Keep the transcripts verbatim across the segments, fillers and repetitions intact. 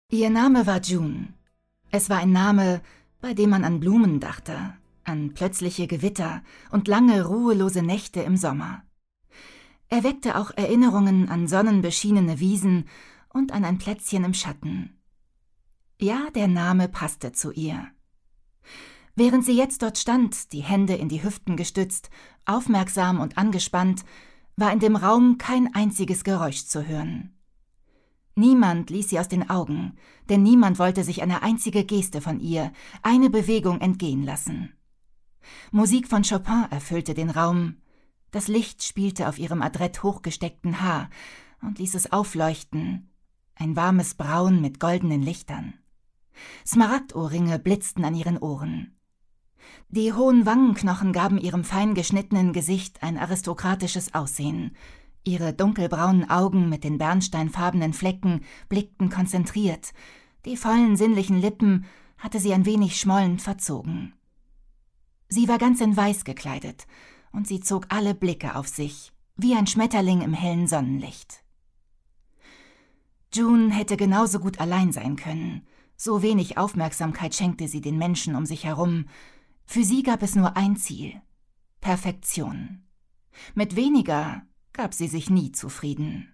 Ihr Name war June. Es war ein Name, bei dem man an Blumen dachte, an plötzliche Gewitter und lange, ruhelose Nächte im Sommer. Er weckte auch Erinnerungen an sonnenbeschienene Wiesen und an ein Plätzchen im Schatten. Ja, der Name passte zu ihr. Während sie jetzt dort stand, die Hände in die Hüften gestützt, aufmerksam und angespannt, war in dem Raum kein einziges Geräusch zu hören. Niemand ließ sie aus den Augen, denn niemand wollte sich eine einzige Geste von ihr, eine Bewegung entgehen lassen. Musik von Chopin erfüllte den Raum. Das Licht spielte auf ihrem adrett hochgesteckten Haar und ließ es aufleuchten, ein warmes Braun mit goldenen Lichtern. Smaragdohrringe blitzten an ihren Ohren. Die hohen Wangenknochen gaben ihrem fein geschnittenen Gesicht ein aristokratisches Aussehen. Ihre dunkelbraunen Augen mit den bernsteinfarbenen Flecken blickten konzentriert. Die vollen, sinnlichen Lippen hatte sie ein wenig schmollend verzogen. Sie war ganz in Weiß gekleidet, und sie zog alle Blicke auf sich, wie ein Schmetterling im hellen Sonnenlicht. June hätte genauso gut allein sein können. So wenig Aufmerksamkeit schenkte sie den Menschen um sich herum. Für sie gab es nur ein Ziel: Perfektion. Mit weniger gab sie sich nie zufrieden.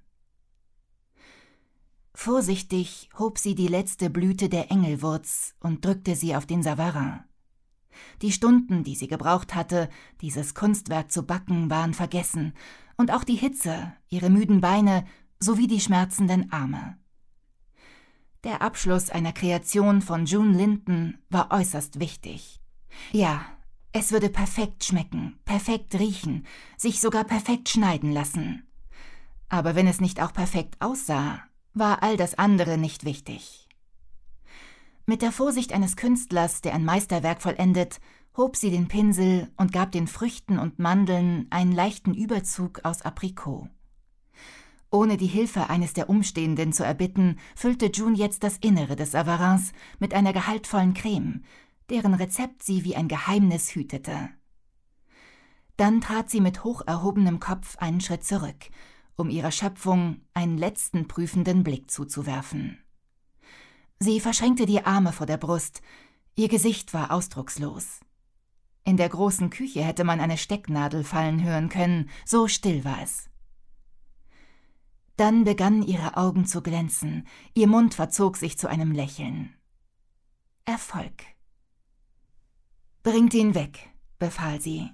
Vorsichtig hob sie die letzte Blüte der Engelwurz und drückte sie auf den Savarin. Die Stunden, die sie gebraucht hatte, dieses Kunstwerk zu backen, waren vergessen, und auch die Hitze, ihre müden Beine sowie die schmerzenden Arme. Der Abschluss einer Kreation von June Linton war äußerst wichtig. Ja, es würde perfekt schmecken, perfekt riechen, sich sogar perfekt schneiden lassen. Aber wenn es nicht auch perfekt aussah, war all das andere nicht wichtig. Mit der Vorsicht eines Künstlers, der ein Meisterwerk vollendet, hob sie den Pinsel und gab den Früchten und Mandeln einen leichten Überzug aus Aprikot. Ohne die Hilfe eines der Umstehenden zu erbitten, füllte June jetzt das Innere des Savarins mit einer gehaltvollen Creme, deren Rezept sie wie ein Geheimnis hütete. Dann trat sie mit hoch erhobenem Kopf einen Schritt zurück, um ihrer Schöpfung einen letzten prüfenden Blick zuzuwerfen. Sie verschränkte die Arme vor der Brust, ihr Gesicht war ausdruckslos. In der großen Küche hätte man eine Stecknadel fallen hören können, so still war es. Dann begannen ihre Augen zu glänzen, ihr Mund verzog sich zu einem Lächeln. Erfolg. »Bringt ihn weg«, befahl sie.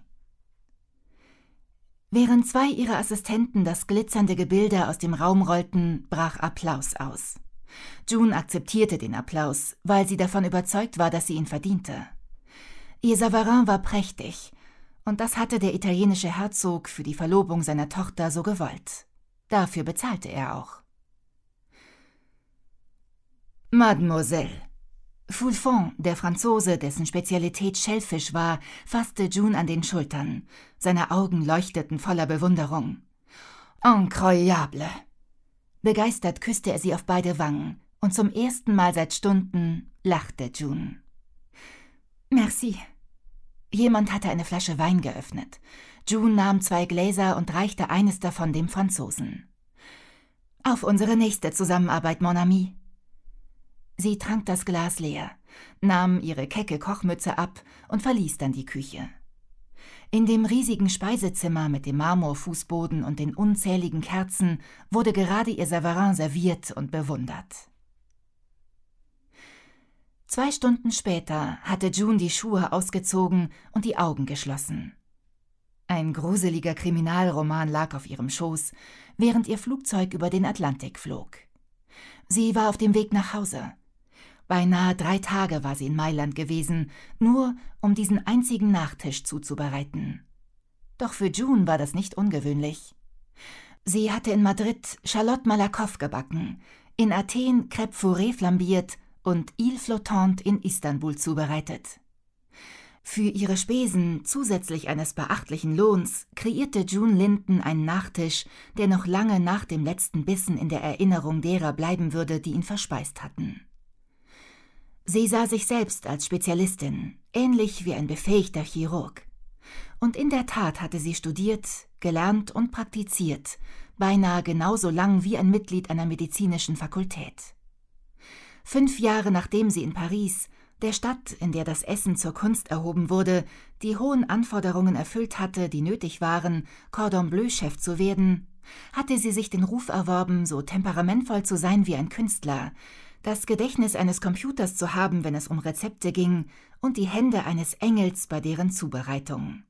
Während zwei ihrer Assistenten das glitzernde Gebilde aus dem Raum rollten, brach Applaus aus. June akzeptierte den Applaus, weil sie davon überzeugt war, dass sie ihn verdiente. Ihr Savarin war prächtig, und das hatte der italienische Herzog für die Verlobung seiner Tochter so gewollt. Dafür bezahlte er auch. »Mademoiselle«. Foulfond, der Franzose, dessen Spezialität Schellfisch war, fasste June an den Schultern. Seine Augen leuchteten voller Bewunderung. »Incroyable!« Begeistert küsste er sie auf beide Wangen, und zum ersten Mal seit Stunden lachte June. »Merci.« Jemand hatte eine Flasche Wein geöffnet. June nahm zwei Gläser und reichte eines davon dem Franzosen. »Auf unsere nächste Zusammenarbeit, mon ami.« Sie trank das Glas leer, nahm ihre kecke Kochmütze ab und verließ dann die Küche. In dem riesigen Speisezimmer mit dem Marmorfußboden und den unzähligen Kerzen wurde gerade ihr Savarin serviert und bewundert. Zwei Stunden später hatte June die Schuhe ausgezogen und die Augen geschlossen. Ein gruseliger Kriminalroman lag auf ihrem Schoß, während ihr Flugzeug über den Atlantik flog. Sie war auf dem Weg nach Hause. Beinahe drei Tage war sie in Mailand gewesen, nur um diesen einzigen Nachtisch zuzubereiten. Doch für June war das nicht ungewöhnlich. Sie hatte in Madrid Charlotte Malakoff gebacken, in Athen Crêpe Fourrée flambiert und Île Flottante in Istanbul zubereitet. Für ihre Spesen, zusätzlich eines beachtlichen Lohns, kreierte June Linton einen Nachtisch, der noch lange nach dem letzten Bissen in der Erinnerung derer bleiben würde, die ihn verspeist hatten. Sie sah sich selbst als Spezialistin, ähnlich wie ein befähigter Chirurg. Und in der Tat hatte sie studiert, gelernt und praktiziert, beinahe genauso lang wie ein Mitglied einer medizinischen Fakultät. Fünf Jahre nachdem sie in Paris, der Stadt, in der das Essen zur Kunst erhoben wurde, die hohen Anforderungen erfüllt hatte, die nötig waren, Cordon Bleu-Chef zu werden, hatte sie sich den Ruf erworben, so temperamentvoll zu sein wie ein Künstler, das Gedächtnis eines Computers zu haben, wenn es um Rezepte ging, und die Hände eines Engels bei deren Zubereitung.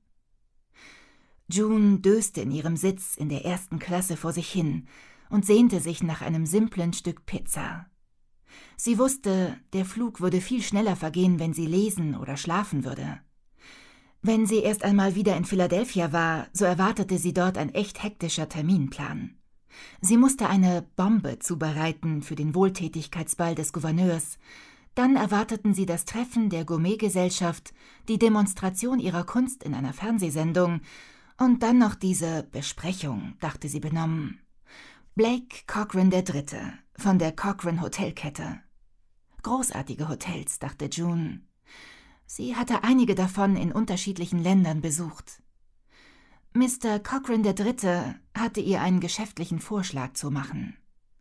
June döste in ihrem Sitz in der ersten Klasse vor sich hin und sehnte sich nach einem simplen Stück Pizza. Sie wusste, der Flug würde viel schneller vergehen, wenn sie lesen oder schlafen würde. Wenn sie erst einmal wieder in Philadelphia war, so erwartete sie dort ein echt hektischer Terminplan. Sie musste eine Bombe zubereiten für den Wohltätigkeitsball des Gouverneurs. Dann erwarteten sie das Treffen der Gourmetgesellschaft, die Demonstration ihrer Kunst in einer Fernsehsendung und dann noch diese Besprechung, dachte sie benommen. Blake Cochran der Dritte von der Cochran Hotelkette. Großartige Hotels, dachte June. Sie hatte einige davon in unterschiedlichen Ländern besucht. Mister Cochran der Dritte hatte ihr einen geschäftlichen Vorschlag zu machen.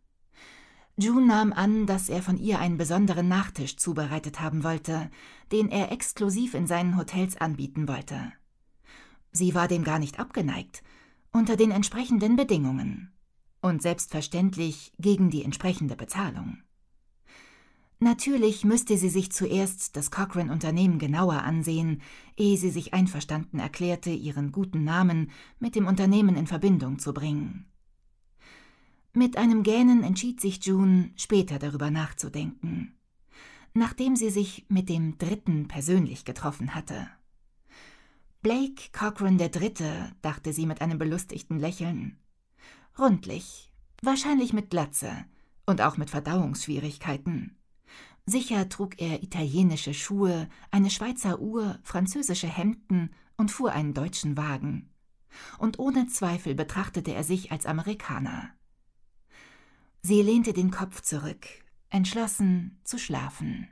June nahm an, dass er von ihr einen besonderen Nachtisch zubereitet haben wollte, den er exklusiv in seinen Hotels anbieten wollte. Sie war dem gar nicht abgeneigt, unter den entsprechenden Bedingungen. Und selbstverständlich gegen die entsprechende Bezahlung. Natürlich müsste sie sich zuerst das Cochran-Unternehmen genauer ansehen, ehe sie sich einverstanden erklärte, ihren guten Namen mit dem Unternehmen in Verbindung zu bringen. Mit einem Gähnen entschied sich June, später darüber nachzudenken, nachdem sie sich mit dem Dritten persönlich getroffen hatte. Blake Cochran der Dritte, dachte sie mit einem belustigten Lächeln. Rundlich, wahrscheinlich mit Glatze und auch mit Verdauungsschwierigkeiten. Sicher trug er italienische Schuhe, eine Schweizer Uhr, französische Hemden und fuhr einen deutschen Wagen. Und ohne Zweifel betrachtete er sich als Amerikaner. Sie lehnte den Kopf zurück, entschlossen zu schlafen.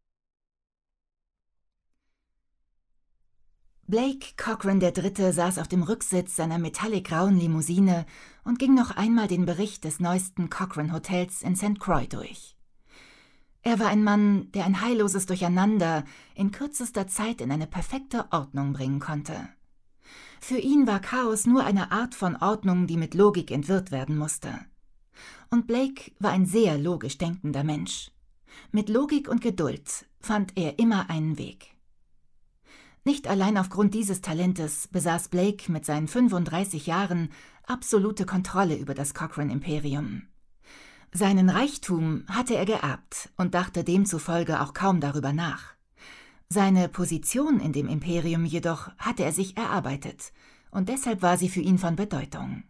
Blake Cochran der Dritte saß auf dem Rücksitz seiner metallic-grauen Limousine und ging noch einmal den Bericht des neuesten Cochran Hotels in Saint Croix durch. Er war ein Mann, der ein heilloses Durcheinander in kürzester Zeit in eine perfekte Ordnung bringen konnte. Für ihn war Chaos nur eine Art von Ordnung, die mit Logik entwirrt werden musste. Und Blake war ein sehr logisch denkender Mensch. Mit Logik und Geduld fand er immer einen Weg. Nicht allein aufgrund dieses Talentes besaß Blake mit seinen fünfunddreißig Jahren absolute Kontrolle über das Cochran-Imperium. Seinen Reichtum hatte er geerbt und dachte demzufolge auch kaum darüber nach. Seine Position in dem Imperium jedoch hatte er sich erarbeitet und deshalb war sie für ihn von Bedeutung.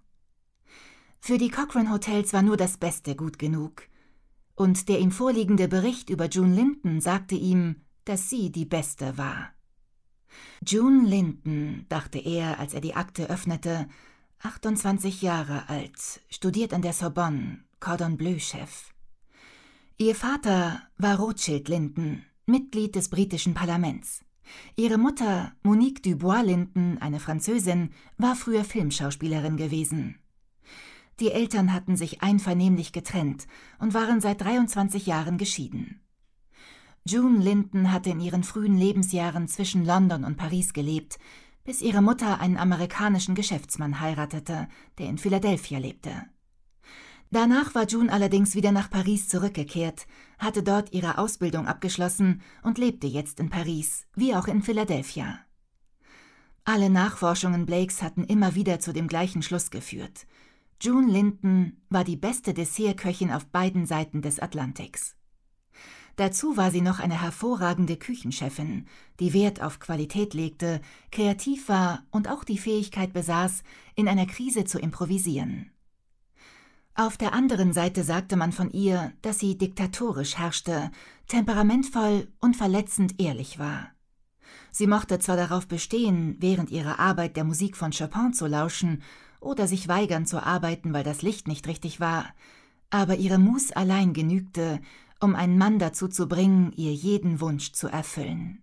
Für die Cochran Hotels war nur das Beste gut genug und der ihm vorliegende Bericht über June Linton sagte ihm, dass sie die Beste war. June Linton, dachte er, als er die Akte öffnete, achtundzwanzig Jahre alt, studiert an der Sorbonne, Cordon Bleu-Chef. Ihr Vater war Rothschild Linton, Mitglied des britischen Parlaments. Ihre Mutter, Monique Dubois Linton, eine Französin, war früher Filmschauspielerin gewesen. Die Eltern hatten sich einvernehmlich getrennt und waren seit dreiundzwanzig Jahren geschieden. June Linton hatte in ihren frühen Lebensjahren zwischen London und Paris gelebt, bis ihre Mutter einen amerikanischen Geschäftsmann heiratete, der in Philadelphia lebte. Danach war June allerdings wieder nach Paris zurückgekehrt, hatte dort ihre Ausbildung abgeschlossen und lebte jetzt in Paris, wie auch in Philadelphia. Alle Nachforschungen Blakes hatten immer wieder zu dem gleichen Schluss geführt. June Linton war die beste Dessertköchin auf beiden Seiten des Atlantiks. Dazu war sie noch eine hervorragende Küchenchefin, die Wert auf Qualität legte, kreativ war und auch die Fähigkeit besaß, in einer Krise zu improvisieren. Auf der anderen Seite sagte man von ihr, dass sie diktatorisch herrschte, temperamentvoll und verletzend ehrlich war. Sie mochte zwar darauf bestehen, während ihrer Arbeit der Musik von Chopin zu lauschen oder sich weigern zu arbeiten, weil das Licht nicht richtig war, aber ihre Mus allein genügte, um einen Mann dazu zu bringen, ihr jeden Wunsch zu erfüllen.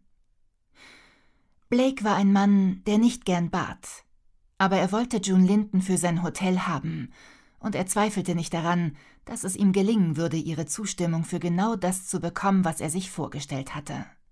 Blake war ein Mann, der nicht gern bat, aber er wollte June Linton für sein Hotel haben, und er zweifelte nicht daran, dass es ihm gelingen würde, ihre Zustimmung für genau das zu bekommen, was er sich vorgestellt hatte.